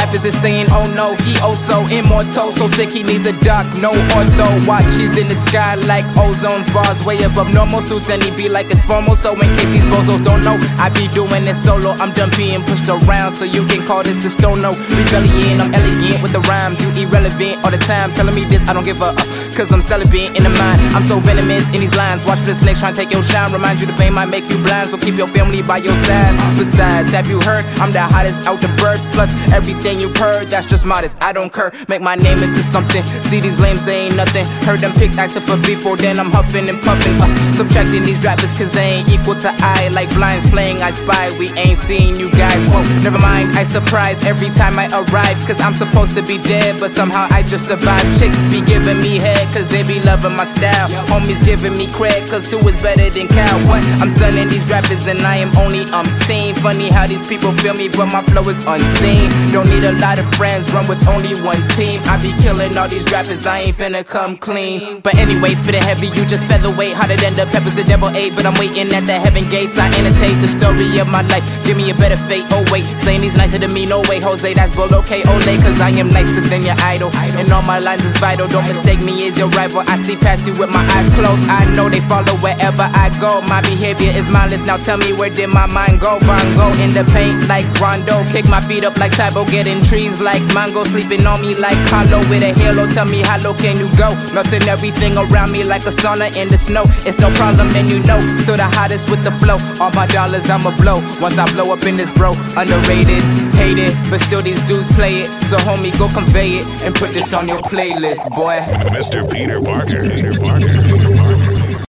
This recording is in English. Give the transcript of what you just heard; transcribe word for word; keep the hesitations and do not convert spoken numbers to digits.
rappers is saying, oh no, he also immortal, so sick he needs a doc, no ortho. Watches in the sky like ozone's bars way above normal. Suits and he be like it's formal, so in case these bozos don't know, I be doing this solo. I'm done being pushed around, so you can call this the stono. Rebellion, I'm elegant with the rhymes, you irrelevant all the time. Telling me this, I don't give a uh, cause I'm celibate in the mind. I'm so venomous in these lines, watch for the snakes trying to take your shine. Remind you the fame might make you blind, so keep your family by your side. Besides, have you heard, I'm the hottest out the birth. Plus everything you've heard, that's just modest, I don't care. Make my name into something, see these lames, they ain't nothing. Heard them pics asking for beef, or then I'm huffing and puffing, uh, subtracting these rappers cause they ain't equal to I. Like blinds playing I spy, we ain't seen you guys. Whoa, never mind, I surprise every time I arrive, cause I'm supposed to be dead, but somehow I just survive. Chicks be giving me head cause they be loving my style. Homies giving me cred cause who is better than Cal? What? I'm sunning these rappers and I am only umpteen. Funny how these people feel me but my flow is unseen. Don't need a lot of friends, run with only one team. I be killing all these rappers, I ain't finna come clean. But anyway, spitting heavy, you just featherweight. Hotter than the peppers the devil ate, but I'm waiting at the heaven gates. I annotate the story of my life, give me a better fate. Oh wait, saying he's nicer than me, no way Jose, that's bull, okay, ole. Cause I am nicer than your idol, and all my lines is vital. Don't mistake me as your rival, I see past you with my eyes closed. I know they follow wherever I go. My behavior is mindless, now tell me where did my mind go? Bongo in the paint like Rondo, kick my feet up like Tybo, getting trees like mango, sleeping on me like Carlo with a halo. Tell me how low can you go? Melting everything around me like a sauna in the snow. It's no problem and you know, still the hottest with the flow. All my dollars I'ma blow once I blow up in this bro. Underrated, hated, but still these dudes play it. So homie, go convey it and put this on your playlist, boy. Mister Peter Parker. Peter Parker.